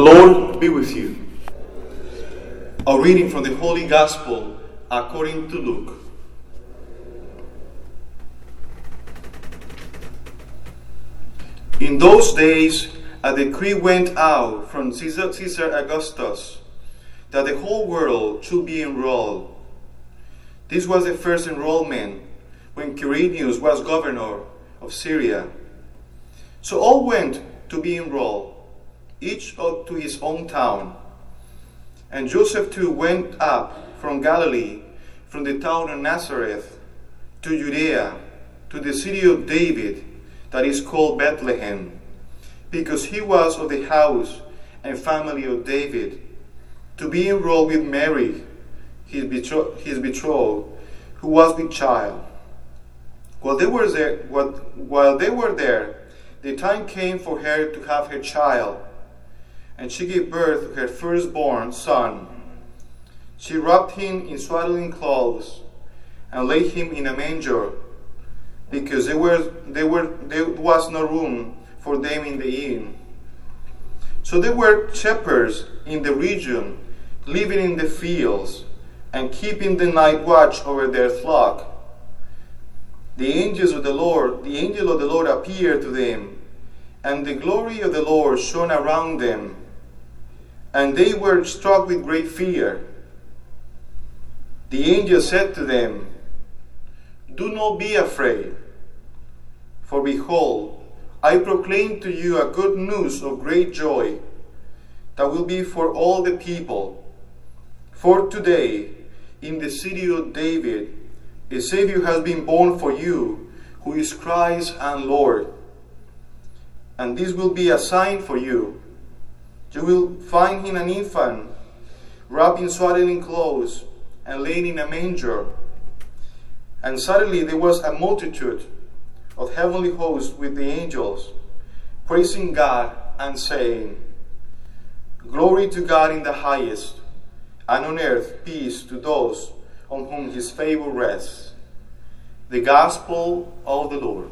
Lord be with you. A reading from the Holy Gospel according to Luke. In those days, a decree went out from Caesar Augustus that the whole world should be enrolled. This was the first enrollment when Quirinius was governor of Syria. So all went to be enrolled, each to his own town. And Joseph too went up from Galilee, from the town of Nazareth, to Judea, to the city of David, that is called Bethlehem, because he was of the house and family of David, to be enrolled with Mary, his betrothed, who was with child. While they were there, the time came for her to have her child, and she gave birth to her firstborn son. She wrapped him in swaddling clothes and laid him in a manger, because there was no room for them in the inn. So there were shepherds in the region, living in the fields and keeping the night watch over their flock. The angel of the Lord appeared to them, and the glory of the Lord shone around them, and they were struck with great fear. The angel said to them, "Do not be afraid, for behold, I proclaim to you a good news of great joy that will be for all the people. For today, in the city of David, a Savior has been born for you, who is Christ and Lord. And this will be a sign for you. You will find him an infant, wrapped in swaddling clothes, and laid in a manger." And suddenly there was a multitude of heavenly hosts with the angels, praising God and saying, "Glory to God in the highest, and on earth peace to those on whom his favor rests." The Gospel of the Lord.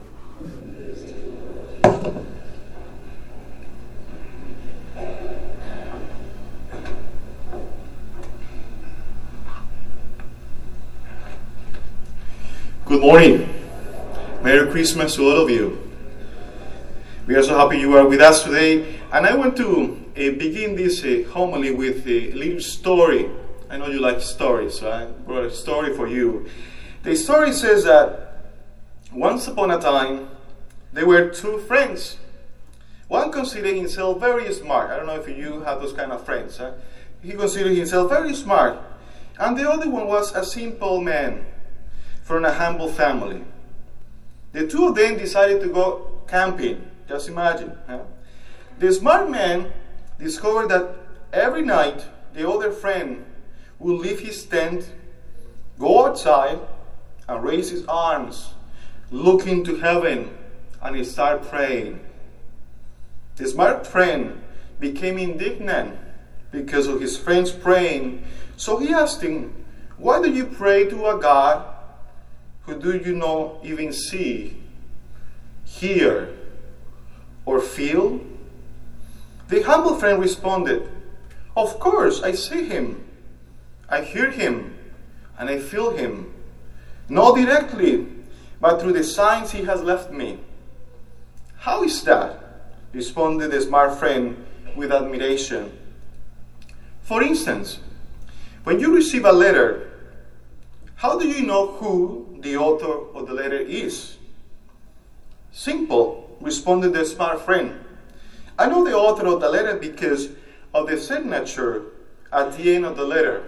Good morning. Merry Christmas to all of you. We are so happy you are with us today. And I want to begin this homily with a little story. I know you like stories, so I brought a story for you. The story says that once upon a time, there were two friends. One considered himself very smart. I don't know if you have those kind of friends. He considered himself very smart. And the other one was a simple man from a humble family. The two of them decided to go camping. Just imagine. The smart man discovered that every night the other friend would leave his tent, go outside, and raise his arms, looking to heaven, and he started praying. The smart friend became indignant because of his friend's praying, so he asked him, "Why do you pray to a God who do you not even see, hear, or feel?" The humble friend responded, "Of course, I see him, I hear him, and I feel him. Not directly, but through the signs he has left me." "How is that?" responded the smart friend with admiration. "For instance, when you receive a letter, how do you know who the author of the letter is?" "Simple," responded the smart friend. "I know the author of the letter because of the signature at the end of the letter."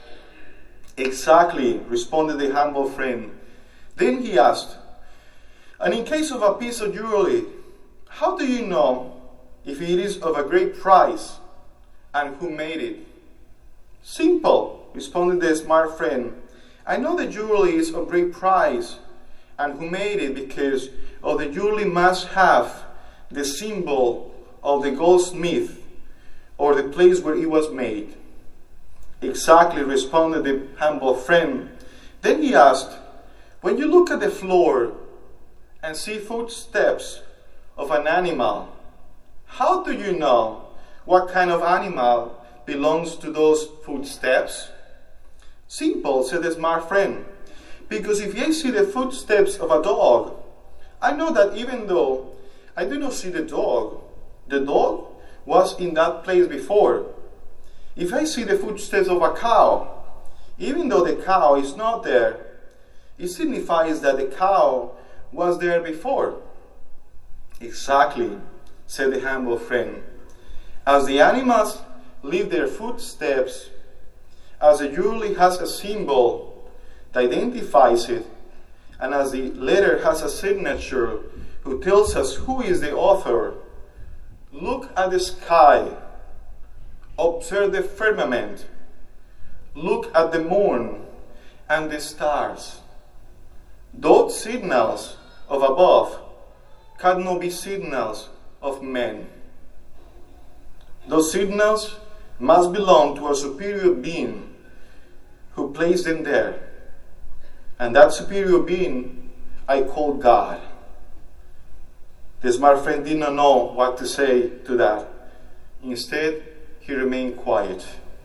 "Exactly," responded the humble friend. Then he asked, "And in case of a piece of jewelry, how do you know if it is of a great price and who made it?" "Simple," responded the smart friend. "I know the jewelry is of great price and who made it because of the jewelry must have the symbol of the goldsmith or the place where it was made." "Exactly," responded the humble friend. Then he asked, "When you look at the floor and see footsteps of an animal, how do you know what kind of animal belongs to those footsteps? Simple, said the smart friend. Because if I see the footsteps of a dog, I know that even though I do not see the dog was in that place before. If I see the footsteps of a cow, even though the cow is not there, it signifies that the cow was there before. Exactly, said the humble friend. As the animals leave their footsteps, as the jewelry has a symbol that identifies it, and as the letter has a signature who tells us who is the author, look at the sky, observe the firmament, look at the moon and the stars. Those signals of above cannot be signals of men. Those signals must belong to a superior being who placed them there. And that superior being I call God. The smart friend did not know what to say to that. Instead, he remained quiet.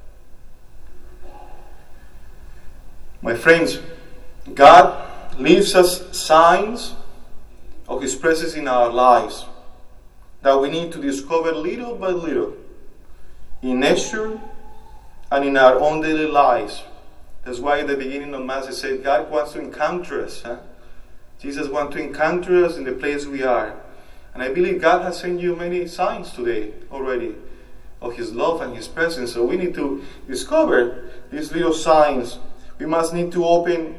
My friends, God leaves us signs of His presence in our lives that we need to discover little by little in nature and in our own daily lives. That's why at the beginning of Mass it said God wants to encounter us. Jesus wants to encounter us in the place we are. And I believe God has sent you many signs today already of His love and His presence. So we need to discover these little signs. We must need to open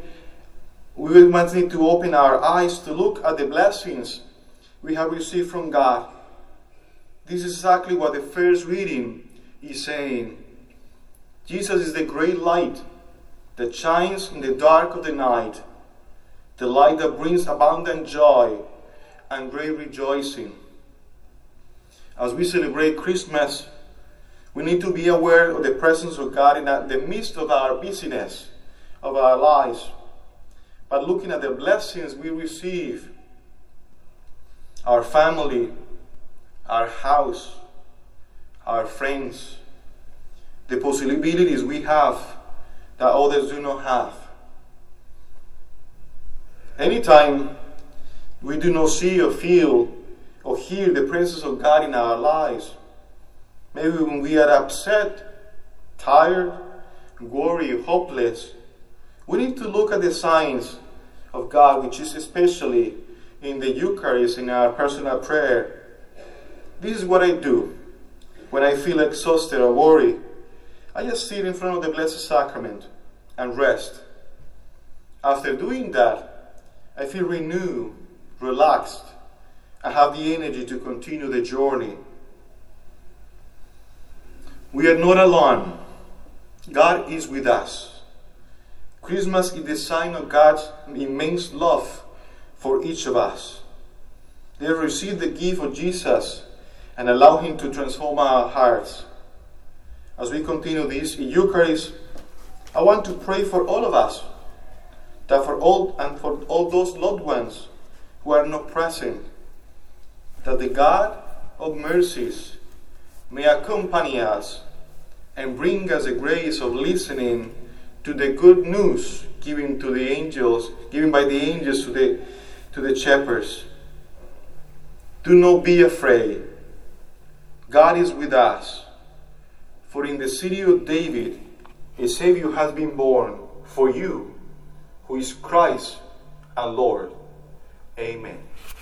our eyes to look at the blessings we have received from God. This is exactly what the first reading is saying. Jesus is the great light that shines in the dark of the night, the light that brings abundant joy and great rejoicing. As we celebrate Christmas, we need to be aware of the presence of God in the midst of our busyness of our lives, but looking at the blessings we receive, our family, our house, our friends, the possibilities we have that others do not have. Anytime we do not see or feel or hear the presence of God in our lives, maybe when we are upset, tired, worried, hopeless, we need to look at the signs of God, which is especially in the Eucharist, in our personal prayer. This is what I do when I feel exhausted or worried. I just sit in front of the Blessed Sacrament and rest. After doing that, I feel renewed, relaxed, and have the energy to continue the journey. We are not alone. God is with us. Christmas is the sign of God's immense love for each of us. They have received the gift of Jesus and allow Him to transform our hearts. As we continue this in Eucharist, I want to pray for all of us, that for all those loved ones who are not present, that the God of mercies may accompany us and bring us the grace of listening to the good news given by the angels to the shepherds. Do not be afraid. God is with us. For in the city of David, a Savior has been born for you, who is Christ our Lord. Amen.